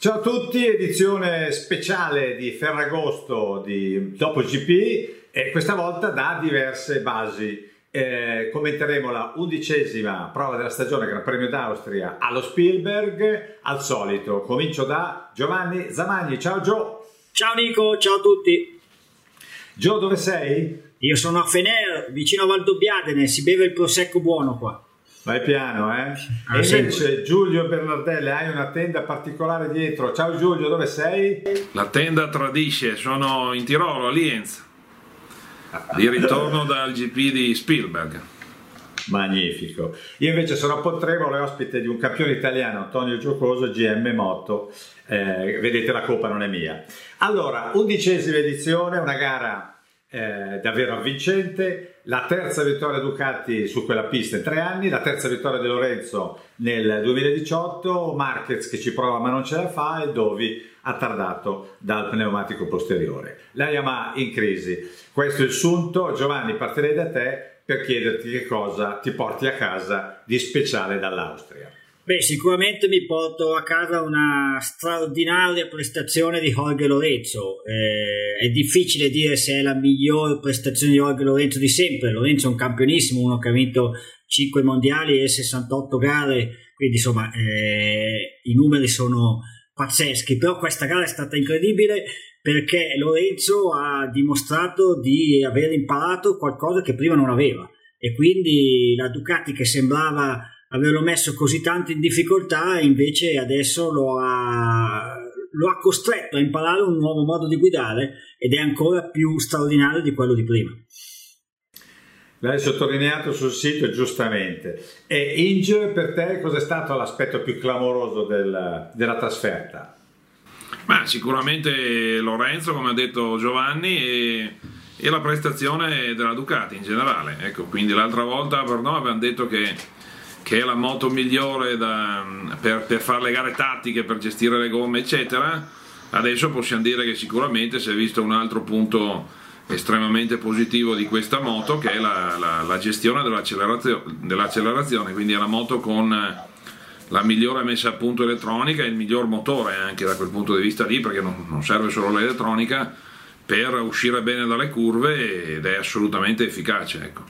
Ciao a tutti, edizione speciale di Ferragosto di Dopo GP e questa volta da diverse basi. Commenteremo la 11ª prova della stagione Gran Premio d'Austria allo Spielberg, al solito. Comincio da Giovanni Zamagni. Ciao Gio. Ciao Nico, ciao a tutti. Gio, dove sei? Io sono a Fener, vicino a Valdobbiadene, si beve il prosecco buono qua. Vai piano, eh? E invece Giulio Bernardelli, hai una tenda particolare dietro. Ciao Giulio, dove sei? La tenda tradisce, sono in Tirolo, a Lienz, di ritorno dal GP di Spielberg. Magnifico. Io invece sono a Pontrevole, ospite di un campione italiano, Antonio Giocoso, GM Moto. Vedete, la coppa non è mia. Allora, 11ª edizione, una gara davvero avvincente, la terza vittoria Ducati su quella pista in 3 anni, la terza vittoria di Lorenzo nel 2018, Marquez che ci prova ma non ce la fa e Dovi attardato dal pneumatico posteriore. La Yamaha in crisi. Questo è il sunto. Giovanni, partirei da te per chiederti che cosa ti porti a casa di speciale dall'Austria. Beh, sicuramente mi porto a casa una straordinaria prestazione di Jorge Lorenzo. È difficile dire se è la miglior prestazione di Jorge Lorenzo di sempre. Lorenzo è un campionissimo, uno che ha vinto 5 mondiali e 68 gare, quindi insomma i numeri sono pazzeschi, però questa gara è stata incredibile perché Lorenzo ha dimostrato di aver imparato qualcosa che prima non aveva, e quindi la Ducati, che sembrava averlo messo così tanto in difficoltà, invece adesso lo ha costretto a imparare un nuovo modo di guidare, ed è ancora più straordinario di quello di prima. L'hai sottolineato sul sito giustamente. E Inge, per te cosa è stato l'aspetto più clamoroso della trasferta? Ma sicuramente Lorenzo, come ha detto Giovanni, e la prestazione della Ducati in generale. Ecco, quindi l'altra volta per noi abbiamo detto che è la moto migliore per fare le gare tattiche, per gestire le gomme eccetera. Adesso possiamo dire che sicuramente si è visto un altro punto estremamente positivo di questa moto, che è la gestione dell'accelerazione, quindi è la moto con la migliore messa a punto elettronica e il miglior motore anche da quel punto di vista lì, perché non serve solo l'elettronica per uscire bene dalle curve, ed è assolutamente efficace, ecco.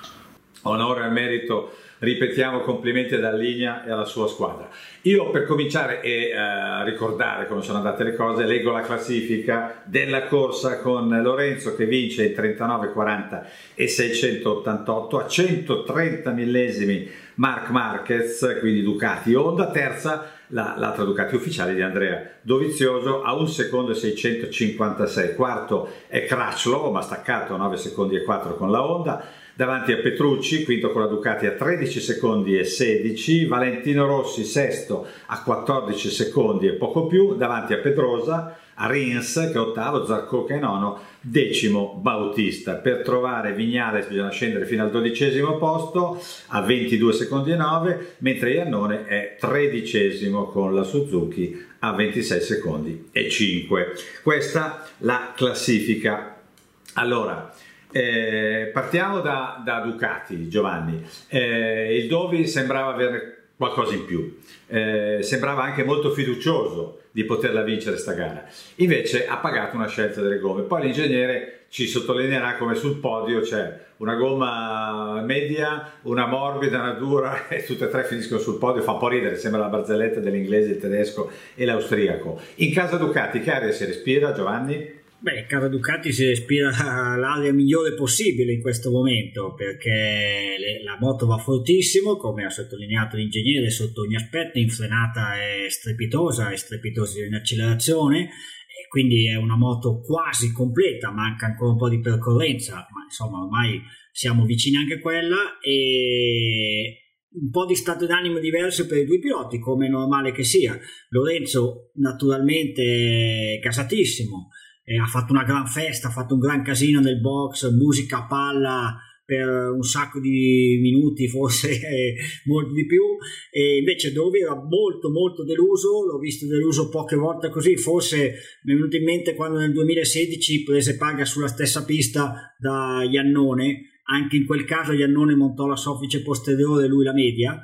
Onore al merito, ripetiamo, complimenti alla linea e alla sua squadra. Io, per cominciare e ricordare come sono andate le cose, leggo la classifica della corsa con Lorenzo che vince in 39, 40 e 688, a 130 millesimi Marc Marquez, quindi Ducati Honda, terza l'altra Ducati ufficiale di Andrea Dovizioso a 1 secondo e 656, quarto è Crutchlow ma staccato a 9 secondi e 4 con la Honda, davanti a Petrucci, quinto con la Ducati a 13 secondi e 16, Valentino Rossi sesto a 14 secondi e poco più, davanti a Pedrosa, a Rins che è ottavo, Zarco che è nono, decimo Bautista. Per trovare Vignales bisogna scendere fino al 12° posto a 22 secondi e 9, mentre Iannone è 13° con la Suzuki a 26 secondi e 5. Questa la classifica. Allora, partiamo da Ducati, Giovanni. Il Dovi sembrava avere qualcosa in più, sembrava anche molto fiducioso di poterla vincere sta gara, invece ha pagato una scelta delle gomme. Poi l'ingegnere ci sottolineerà come sul podio c'è una gomma media, una morbida, una dura, e tutte e tre finiscono sul podio. Fa un po' ridere, sembra la barzelletta dell'inglese, il tedesco e l'austriaco. In casa Ducati che aria si respira, Giovanni? Beh, cara Ducati, si respira l'aria migliore possibile in questo momento, perché la moto va fortissimo, come ha sottolineato l'ingegnere, sotto ogni aspetto. In frenata è strepitosa in accelerazione, e quindi è una moto quasi completa, manca ancora un po' di percorrenza, ma insomma ormai siamo vicini anche a quella, e un po' di stato d'animo diverso per i due piloti, come è normale che sia. Lorenzo naturalmente gasatissimo, ha fatto una gran festa, ha fatto un gran casino nel box, musica a palla per un sacco di minuti, forse molto di più, e invece Dovi era molto molto deluso. L'ho visto deluso poche volte così, forse mi è venuto in mente quando nel 2016 prese paga sulla stessa pista da Iannone. Anche in quel caso Iannone montò la soffice posteriore, lui la media,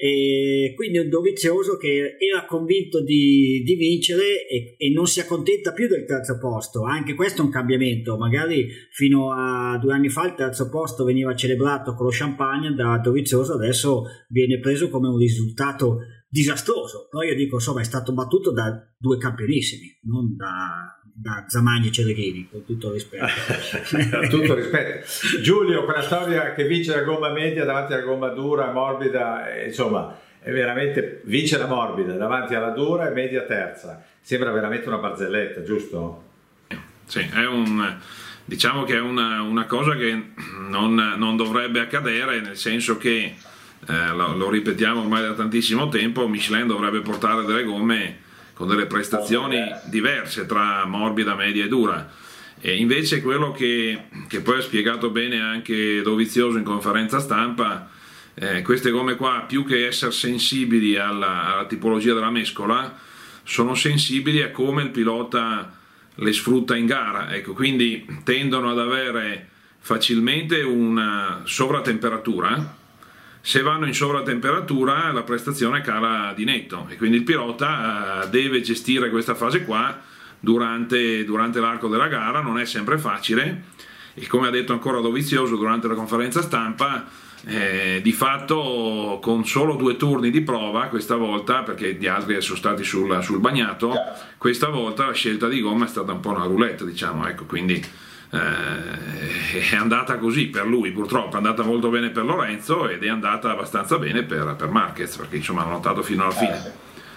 e quindi un Dovizioso che era convinto di vincere e non si accontenta più del terzo posto. Anche questo è un cambiamento, magari fino a 2 anni fa il terzo posto veniva celebrato con lo champagne, da Dovizioso adesso viene preso come un risultato disastroso. Poi io dico, insomma, è stato battuto da 2 campionissimi, non da Zamagni e Cereghini, con tutto il rispetto. Tutto rispetto. Giulio, quella storia che vince la gomma media davanti alla gomma dura, morbida, insomma, è veramente, vince la morbida davanti alla dura e media terza, sembra veramente una barzelletta, giusto? Sì, diciamo che è una cosa che non dovrebbe accadere, nel senso che lo ripetiamo ormai da tantissimo tempo, Michelin dovrebbe portare delle gomme con delle prestazioni diverse tra morbida, media e dura, e invece quello che poi ha spiegato bene anche Dovizioso in conferenza stampa, queste gomme qua, più che essere sensibili alla tipologia della mescola, sono sensibili a come il pilota le sfrutta in gara, ecco, quindi tendono ad avere facilmente una sovratemperatura. Se vanno in sovratemperatura la prestazione cala di netto, e quindi il pilota deve gestire questa fase qua durante l'arco della gara. Non è sempre facile, e come ha detto ancora Dovizioso durante la conferenza stampa, di fatto con solo 2 turni di prova questa volta, perché gli altri sono stati sul bagnato, questa volta la scelta di gomma è stata un po' una roulette, diciamo, ecco, quindi è andata così per lui, purtroppo è andata molto bene per Lorenzo ed è andata abbastanza bene per Marquez, perché insomma ha lottato fino alla fine.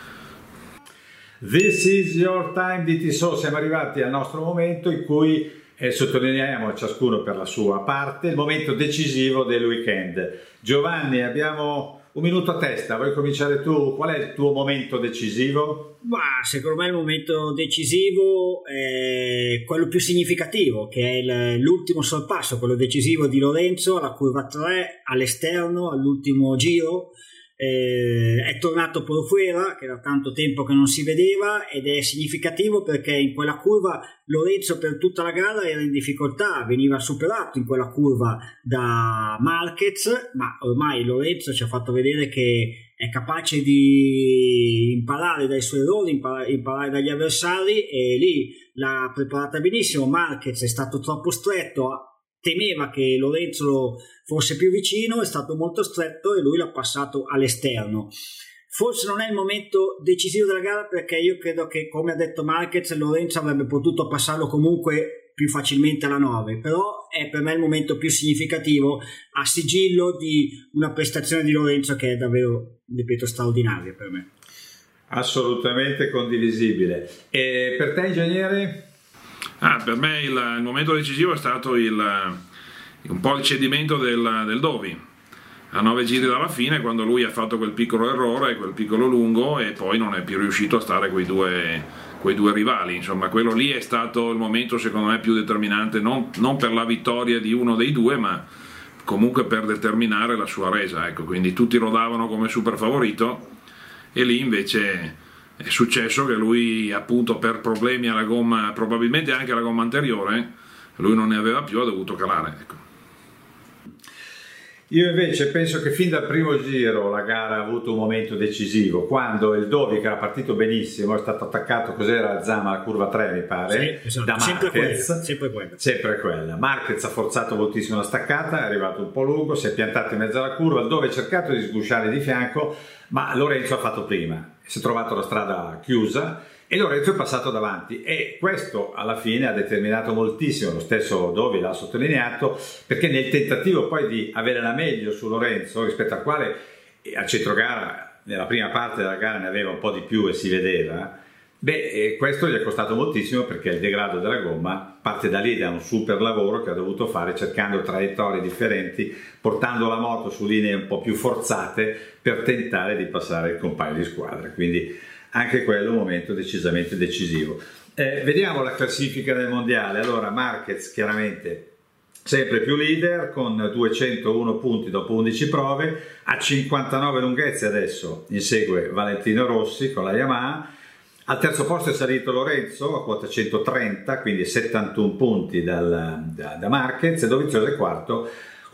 This is your time di Tissot. Siamo arrivati al nostro momento in cui sottolineiamo ciascuno per la sua parte il momento decisivo del weekend. Giovanni, abbiamo 1 minuto a testa, vuoi cominciare tu? Qual è il tuo momento decisivo? Secondo me il momento decisivo è quello più significativo, che è l'ultimo sorpasso, quello decisivo di Lorenzo alla curva 3 all'esterno all'ultimo giro. È tornato Porfuera, che da tanto tempo che non si vedeva, ed è significativo perché in quella curva Lorenzo per tutta la gara era in difficoltà, veniva superato in quella curva da Marquez, ma ormai Lorenzo ci ha fatto vedere che è capace di imparare dai suoi errori, imparare dagli avversari, e lì l'ha preparata benissimo. Marquez è stato troppo stretto, temeva che Lorenzo fosse più vicino, è stato molto stretto e lui l'ha passato all'esterno. Forse non è il momento decisivo della gara, perché io credo che, come ha detto Marquez, Lorenzo avrebbe potuto passarlo comunque più facilmente alla 9, però è per me il momento più significativo a sigillo di una prestazione di Lorenzo che è davvero, ripeto, straordinaria per me. Assolutamente condivisibile. E per te, ingegnere? Per me il momento decisivo è stato un po' il cedimento del Dovi a 9 giri dalla fine, quando lui ha fatto quel piccolo errore, quel piccolo lungo, e poi non è più riuscito a stare quei due rivali. Insomma, quello lì è stato il momento secondo me più determinante, non per la vittoria di uno dei due, ma comunque per determinare la sua resa, ecco. Quindi tutti lo davano come super favorito, e lì invece è successo che lui, appunto, per problemi alla gomma, probabilmente anche alla gomma anteriore, lui non ne aveva più, ha dovuto calare, ecco. Io invece penso che fin dal primo giro la gara ha avuto un momento decisivo, quando il Dovi, che era partito benissimo, è stato attaccato, cos'era, Zama, alla curva 3 mi pare, sì, esatto. da Marquez, sempre quella. Marquez ha forzato moltissimo la staccata, è arrivato un po' lungo, si è piantato in mezzo alla curva, il Dovi ha cercato di sgusciare di fianco, ma Lorenzo ha fatto prima, si è trovato la strada chiusa e Lorenzo è passato davanti, e questo alla fine ha determinato moltissimo, lo stesso Dovi l'ha sottolineato, perché nel tentativo poi di avere la meglio su Lorenzo, rispetto al quale a centrogara nella prima parte della gara ne aveva un po' di più e si vedeva, questo gli è costato moltissimo, perché il degrado della gomma parte da lì, da un super lavoro che ha dovuto fare cercando traiettorie differenti, portando la moto su linee un po' più forzate per tentare di passare il compagno di squadra, quindi anche quello è un momento decisamente decisivo. Vediamo la classifica del mondiale. Allora, Marquez chiaramente sempre più leader con 201 punti dopo 11 prove, a 59 lunghezze adesso insegue Valentino Rossi con la Yamaha. Al terzo posto è salito Lorenzo a quota 130, quindi 71 punti da Marquez, e Dovizioso è quarto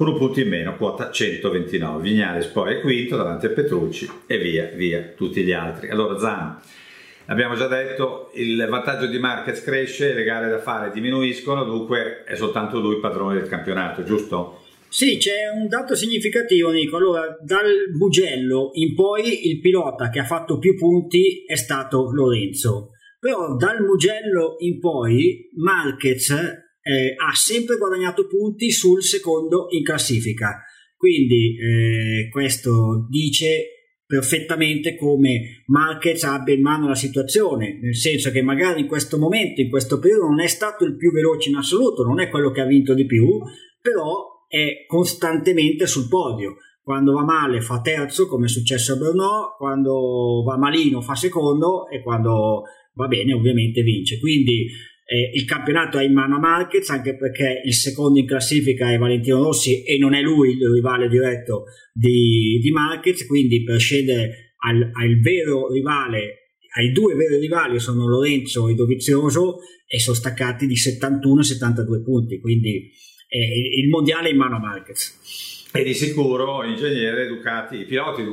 con un punto in meno, quota 129. Viñales poi è quinto davanti a Petrucci e via tutti gli altri. Allora Zan, abbiamo già detto, il vantaggio di Marquez cresce, le gare da fare diminuiscono, dunque è soltanto lui padrone del campionato, giusto? Sì, c'è un dato significativo, Nico. Allora, dal Mugello in poi il pilota che ha fatto più punti è stato Lorenzo, però dal Mugello in poi Marquez ha sempre guadagnato punti sul secondo in classifica, quindi questo dice perfettamente come Marquez abbia in mano la situazione, nel senso che magari in questo momento, in questo periodo, non è stato il più veloce in assoluto, non è quello che ha vinto di più, però è costantemente sul podio. Quando va male fa terzo, come è successo a Brno, quando va malino fa secondo e quando va bene ovviamente vince. Quindi il campionato è in mano a Marquez, anche perché il secondo in classifica è Valentino Rossi e non è lui il rivale diretto di Marquez, quindi per scendere al vero rivale, ai due veri rivali sono Lorenzo e Dovizioso, e sono staccati di 71-72 punti, quindi il mondiale è in mano a Marquez. E di sicuro ingegnere Ducati, i piloti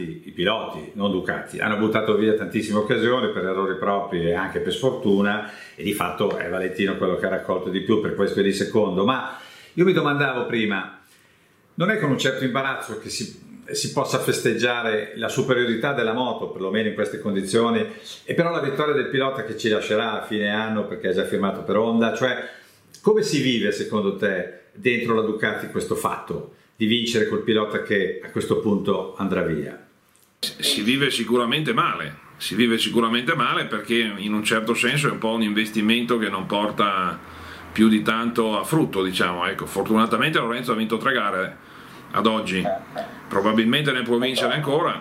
non Ducati, hanno buttato via tantissime occasioni per errori propri e anche per sfortuna, e di fatto è Valentino quello che ha raccolto di più, per questo è di secondo. Ma io mi domandavo prima, non è con un certo imbarazzo che si possa festeggiare la superiorità della moto, perlomeno in queste condizioni, e però la vittoria del pilota che ci lascerà a fine anno perché ha già firmato per Honda? Cioè, come si vive secondo te dentro la Ducati questo fatto di vincere col pilota che a questo punto andrà via? Si vive sicuramente male perché in un certo senso è un po' un investimento che non porta più di tanto a frutto, diciamo. Ecco, fortunatamente Lorenzo ha vinto 3 gare ad oggi, probabilmente ne può vincere ancora,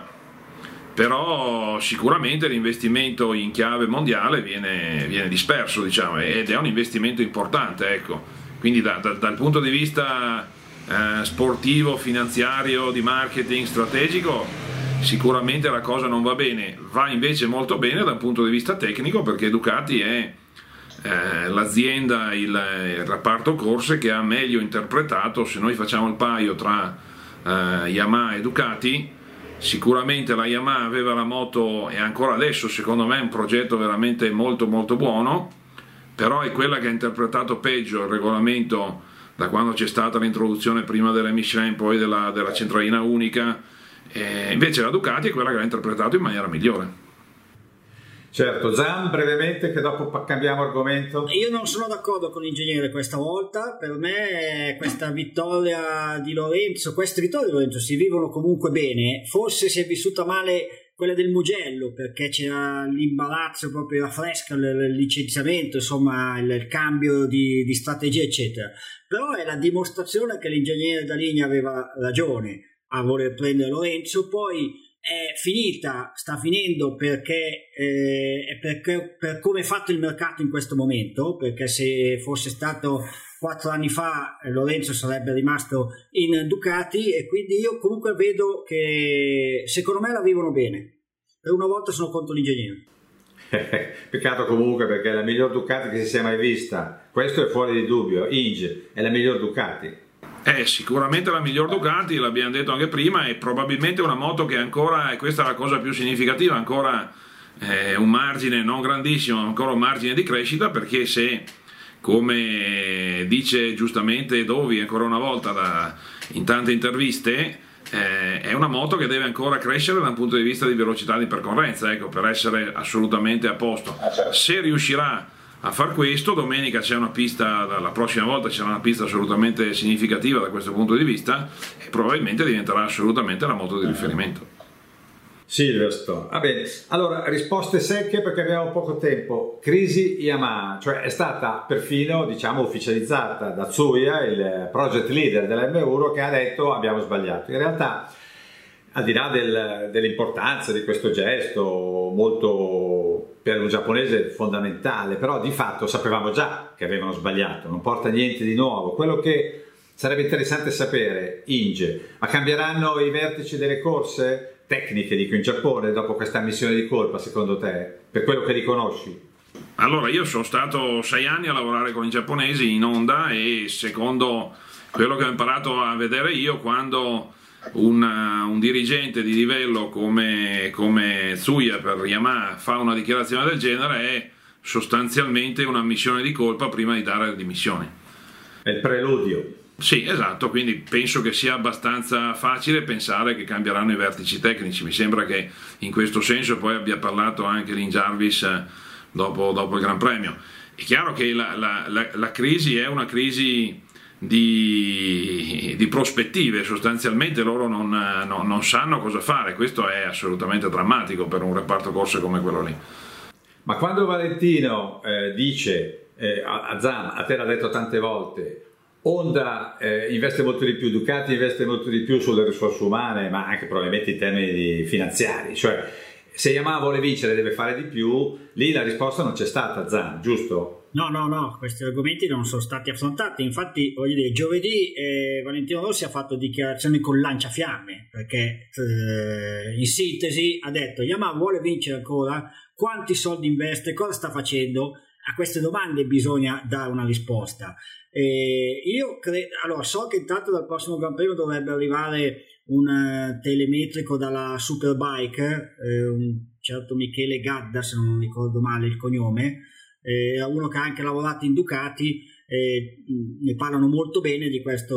però sicuramente l'investimento in chiave mondiale viene disperso, diciamo, ed è un investimento importante, ecco. Quindi dal punto di vista sportivo, finanziario, di marketing, strategico, sicuramente la cosa non va bene. Va invece molto bene dal punto di vista tecnico, perché Ducati è l'azienda, il reparto corse che ha meglio interpretato, se noi facciamo il paio tra Yamaha e Ducati, sicuramente la Yamaha aveva la moto, e ancora adesso secondo me è un progetto veramente molto molto buono, però è quella che ha interpretato peggio il regolamento da quando c'è stata l'introduzione prima delle Michelin, poi della centralina unica, invece la Ducati è quella che l'ha interpretato in maniera migliore. Certo. Zan, brevemente, che dopo cambiamo argomento. Io non sono d'accordo con l'ingegnere questa volta. Per me questa vittoria di Lorenzo, queste vittorie di Lorenzo si vivono comunque bene. Forse si è vissuta male quella del Mugello, perché c'era l'imbarazzo, proprio la fresca, il licenziamento, insomma il cambio di strategia eccetera. Però è la dimostrazione che l'ingegnere D'Aligna aveva ragione a voler prendere Lorenzo. Poi è finita, sta finendo perché per come è fatto il mercato in questo momento, perché se fosse stato 4 anni fa Lorenzo sarebbe rimasto in Ducati, e quindi io comunque vedo che secondo me la vivono bene. Per una volta sono contro l'ingegnere. Peccato comunque, perché è la miglior Ducati che si sia mai vista, questo è fuori di dubbio. Inge è la miglior Ducati. Sicuramente la miglior Ducati, l'abbiamo detto anche prima, è probabilmente una moto che ancora, e questa è la cosa più significativa, ancora un margine non grandissimo, ancora un margine di crescita, perché se, come dice giustamente Dovi ancora una volta in tante interviste, è una moto che deve ancora crescere dal punto di vista di velocità di percorrenza, ecco, per essere assolutamente a posto. Se riuscirà a far questo, domenica c'è una pista, la prossima volta c'è una pista assolutamente significativa da questo punto di vista, e probabilmente diventerà assolutamente la moto di riferimento. Silverstone. Va bene, allora risposte secche perché abbiamo poco tempo. Crisi Yamaha, cioè è stata perfino, diciamo, ufficializzata da Tsuya, il project leader della M1, che ha detto abbiamo sbagliato. In realtà, al di là dell'importanza di questo gesto molto, per un giapponese, fondamentale, però di fatto sapevamo già che avevano sbagliato, non porta niente di nuovo. Quello che sarebbe interessante sapere, Inge, ma cambieranno i vertici delle corse tecniche, dico, in Giappone dopo questa ammissione di colpa, secondo te, per quello che li conosci? Allora, io sono stato 6 anni a lavorare con i giapponesi in Honda e secondo quello che ho imparato a vedere io, quando un dirigente di livello come Tsuya per Yamaha fa una dichiarazione del genere, è sostanzialmente una ammissione di colpa prima di dare le dimissioni. È il preludio. Sì, esatto, quindi penso che sia abbastanza facile pensare che cambieranno i vertici tecnici. Mi sembra che in questo senso poi abbia parlato anche Lin Jarvis dopo il Gran Premio. È chiaro che la crisi è una crisi di prospettive, sostanzialmente loro non sanno cosa fare. Questo è assolutamente drammatico per un reparto corse come quello lì. Ma quando Valentino dice a Zam, a te l'ha detto tante volte, Honda investe molto di più, Ducati investe molto di più sulle risorse umane, ma anche probabilmente in termini finanziari, cioè se Yamaha vuole vincere deve fare di più, lì la risposta non c'è stata, Zam, giusto? No, questi argomenti non sono stati affrontati. Infatti, voglio dire, giovedì Valentino Rossi ha fatto dichiarazioni con lanciafiamme, perché in sintesi ha detto: Yamaha vuole vincere ancora, quanti soldi investe, cosa sta facendo? A queste domande bisogna dare una risposta. Io credo, allora, so che intanto dal prossimo Gran Premio dovrebbe arrivare un telemetrico dalla Superbike, un certo Michele Gadda, se non ricordo male il cognome, è uno che ha anche lavorato in Ducati, ne parlano molto bene di questa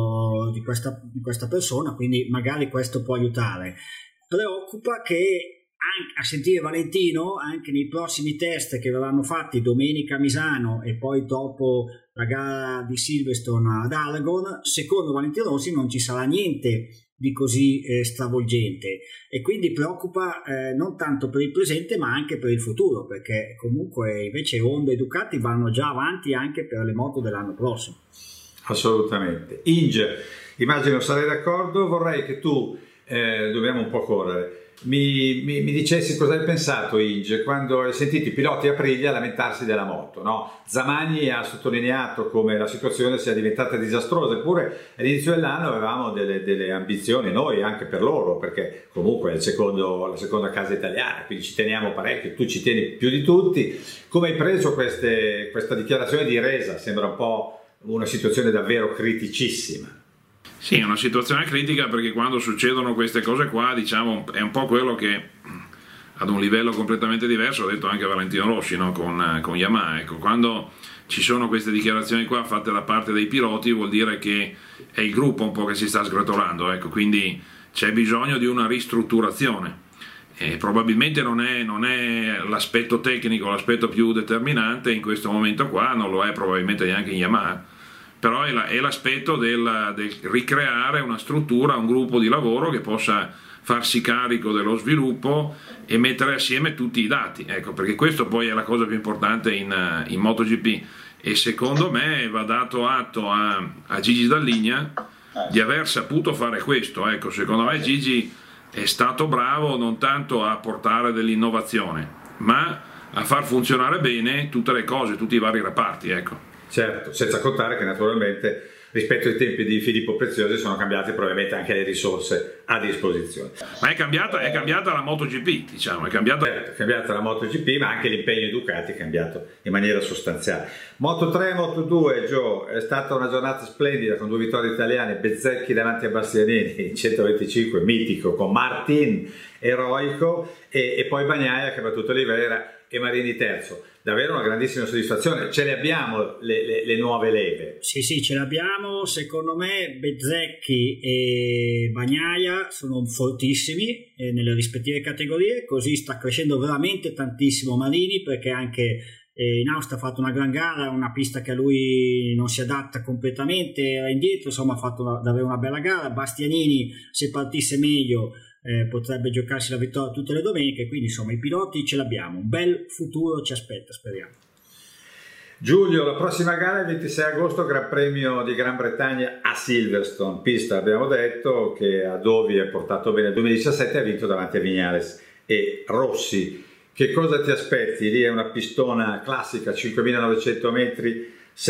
persona, quindi magari questo può aiutare. Preoccupa che a sentire Valentino, anche nei prossimi test che verranno fatti domenica a Misano e poi dopo la gara di Silverstone ad Aragon, secondo Valentino Rossi non ci sarà niente di così stravolgente, e quindi preoccupa non tanto per il presente ma anche per il futuro, perché comunque invece Honda e Ducati vanno già avanti anche per le moto dell'anno prossimo. Assolutamente. Inge, immagino sarai d'accordo, vorrei che tu, dobbiamo un po' correre, mi dicessi cosa hai pensato, Inge, quando hai sentito i piloti a Aprilia lamentarsi della moto, no? Zamagni ha sottolineato come la situazione sia diventata disastrosa, eppure all'inizio dell'anno avevamo delle ambizioni noi anche per loro, perché comunque è la seconda casa italiana, quindi ci teniamo parecchio, tu ci tieni più di tutti. Come hai preso questa dichiarazione di resa? Sembra un po' una situazione davvero criticissima. Sì, è una situazione critica, perché quando succedono queste cose qua, diciamo, è un po' quello che ad un livello completamente diverso ha detto anche Valentino Rossi, no? con Yamaha. Ecco, quando ci sono queste dichiarazioni qua fatte da parte dei piloti, vuol dire che è il gruppo un po' che si sta sgretolando, ecco, quindi c'è bisogno di una ristrutturazione. E probabilmente non è l'aspetto tecnico l'aspetto più determinante in questo momento qua, non lo è probabilmente neanche in Yamaha, però è l'aspetto del ricreare una struttura, un gruppo di lavoro che possa farsi carico dello sviluppo e mettere assieme tutti i dati, ecco, perché questo poi è la cosa più importante in MotoGP, e secondo me va dato atto a Gigi Dall'Igna di aver saputo fare questo, ecco, secondo me Gigi è stato bravo non tanto a portare dell'innovazione, ma a far funzionare bene tutte le cose, tutti i vari reparti, ecco. Certo, senza contare che naturalmente rispetto ai tempi di Filippo Preziosi sono cambiate probabilmente anche le risorse a disposizione. Ma è cambiata la MotoGP, diciamo, è cambiata la MotoGP, ma anche l'impegno Ducati è cambiato in maniera sostanziale. Moto3 e Moto2, Gio, è stata una giornata splendida con 2 vittorie italiane, Bezzecchi davanti a Bastianini in 125, mitico, con Martin eroico, e poi Bagnaia che ha battuto Oliveira e Marini terzo. Davvero una grandissima soddisfazione. Ce le abbiamo le nuove leve? Sì, ce le abbiamo. Secondo me Bezzecchi e Bagnaia sono fortissimi nelle rispettive categorie, così sta crescendo veramente tantissimo Marini, perché anche in Austria ha fatto una gran gara, una pista che a lui non si adatta completamente, era indietro, insomma ha fatto davvero una bella gara. Bastianini, se partisse meglio, potrebbe giocarsi la vittoria tutte le domeniche, quindi insomma i piloti ce l'abbiamo, un bel futuro ci aspetta, speriamo. Giulio, la prossima gara è il 26 agosto, Gran Premio di Gran Bretagna a Silverstone, pista abbiamo detto che a Dovi è portato bene il 2017, ha vinto davanti a Viñales e Rossi. Che cosa ti aspetti? Lì è una pistona classica, 5.900 metri,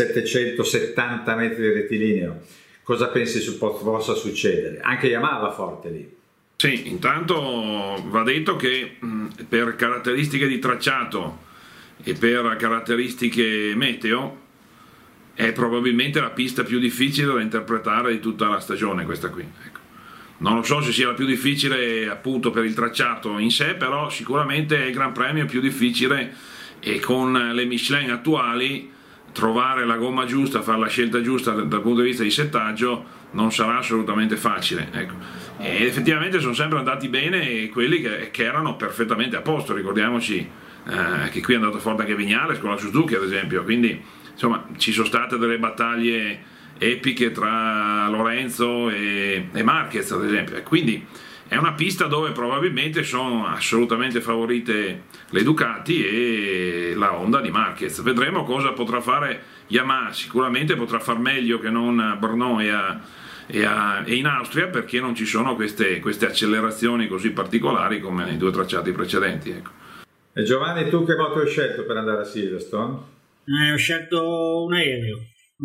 770 metri di rettilineo, cosa pensi possa succedere? Anche Yamaha va forte lì. Sì, intanto va detto che per caratteristiche di tracciato e per caratteristiche meteo è probabilmente la pista più difficile da interpretare di tutta la stagione, questa qui. Ecco. Non lo so se sia la più difficile appunto per il tracciato in sé, però sicuramente è il Gran Premio più difficile, e con le Michelin attuali trovare la gomma giusta, fare la scelta giusta dal punto di vista di settaggio non sarà assolutamente facile. Ecco. E effettivamente sono sempre andati bene quelli che erano perfettamente a posto. Ricordiamoci che qui è andato forte anche Viñales con la Suzuki ad esempio, quindi insomma ci sono state delle battaglie epiche tra Lorenzo e Marquez ad esempio, e quindi è una pista dove probabilmente sono assolutamente favorite le Ducati e la Honda di Marquez. Vedremo cosa potrà fare Yamaha, sicuramente potrà far meglio che non a Brno e in Austria, perché non ci sono queste accelerazioni così particolari come nei due tracciati precedenti. Ecco. E Giovanni, tu che moto hai scelto per andare a Silverstone? Ho scelto un aereo.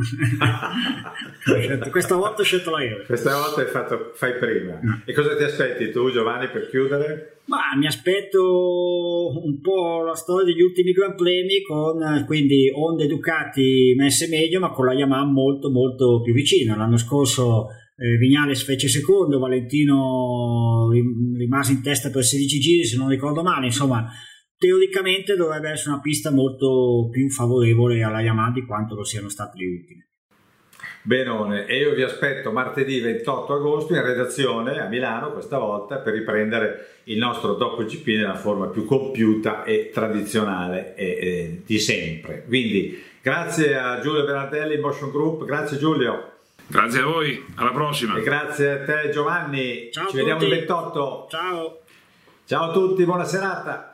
Questa volta ho scelto l'aereo. Questa volta fai prima. E cosa ti aspetti tu, Giovanni, per chiudere? Ma mi aspetto un po' la storia degli ultimi Gran Premi, con quindi Honda e Ducati messe meglio, ma con la Yamaha molto molto più vicina. L'anno scorso Viñales fece secondo, Valentino rimase in testa per 16 giri se non ricordo male. Insomma, teoricamente dovrebbe essere una pista molto più favorevole alla Yamaha di quanto lo siano state le ultime. Benone, e io vi aspetto martedì 28 agosto in redazione a Milano, questa volta per riprendere il nostro dopo GP nella forma più compiuta e tradizionale di sempre. Quindi grazie a Giulio Bernardelli, Motion Group, grazie Giulio. Grazie a voi, alla prossima. E grazie a te Giovanni. Ciao, ci vediamo il 28. Ciao. Ciao a tutti, buona serata.